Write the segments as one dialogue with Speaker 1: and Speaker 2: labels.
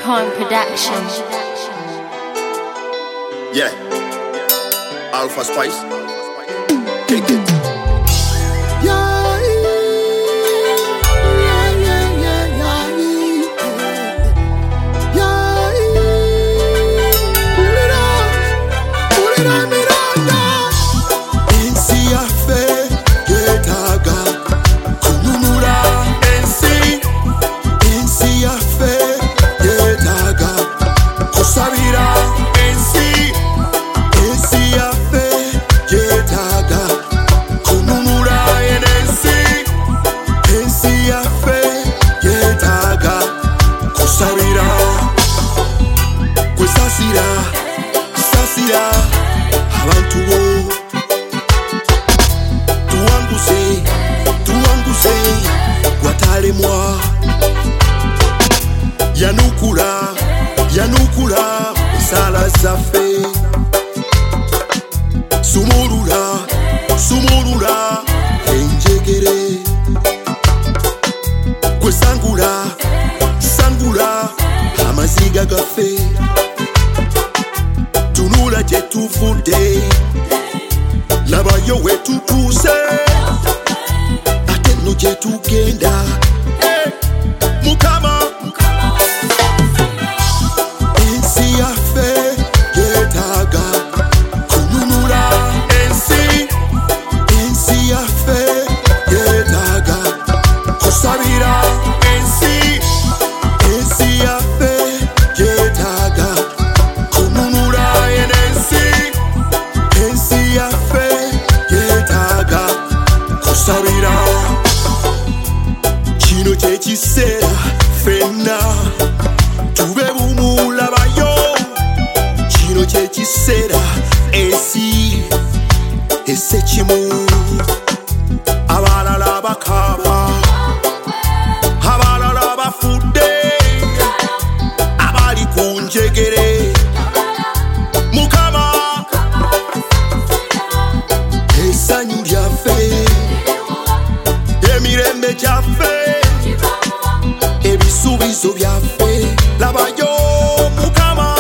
Speaker 1: Capricorn Production.
Speaker 2: Yeah. Alpha Spice. Take it. Sasira abantu bo tuanguse watalemwa yanukula sala zafe sumurura enjegere kwe sangula amaziga gafe tunula jetuvudde labayo wetutuse ate no jetugenda mukama ensi yaffe yetaaga kununula ensi yaffe yetaaga kusabira ensi yaffe yetaaga kununula ensi yaffe yetaaga kusabira kino kyekiseera ffenna tube bumulabayo kino kyekiseera ensi esekimu abalala bakaba abalala bafudde abali ku njegere mukama esanyu lyaffe emirembe gyaffe ebisuubizo byaffe labayo mukama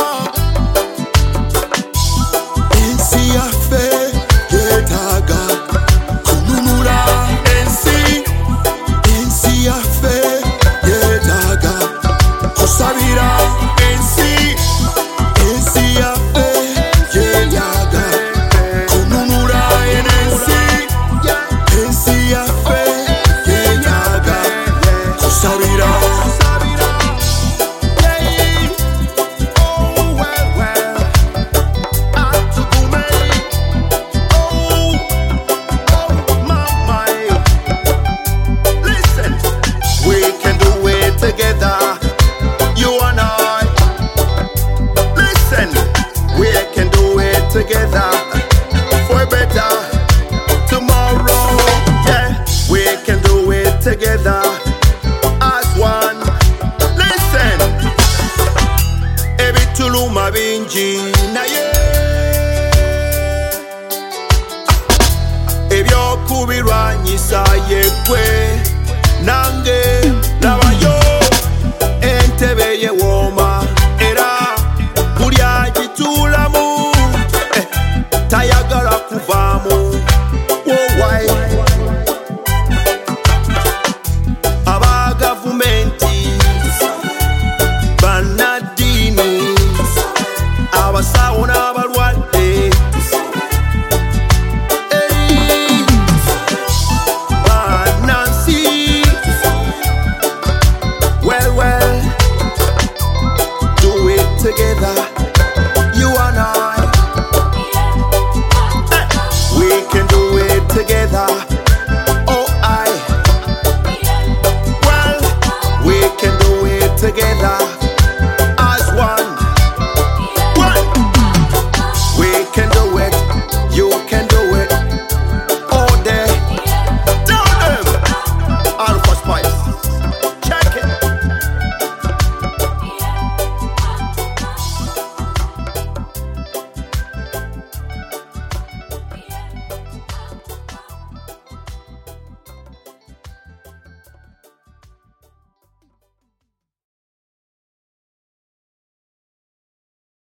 Speaker 2: ensi yaffe yetaaga kununula ensi yaffe yetaaga kusabira ensi yaffe yetaaga kununula ensi yaffe yetaaga kusabira together for a better tomorrow. Yeah, we can do it together as one. Listen, ebituluma bingi naye ebyokubirwanyisa yekwe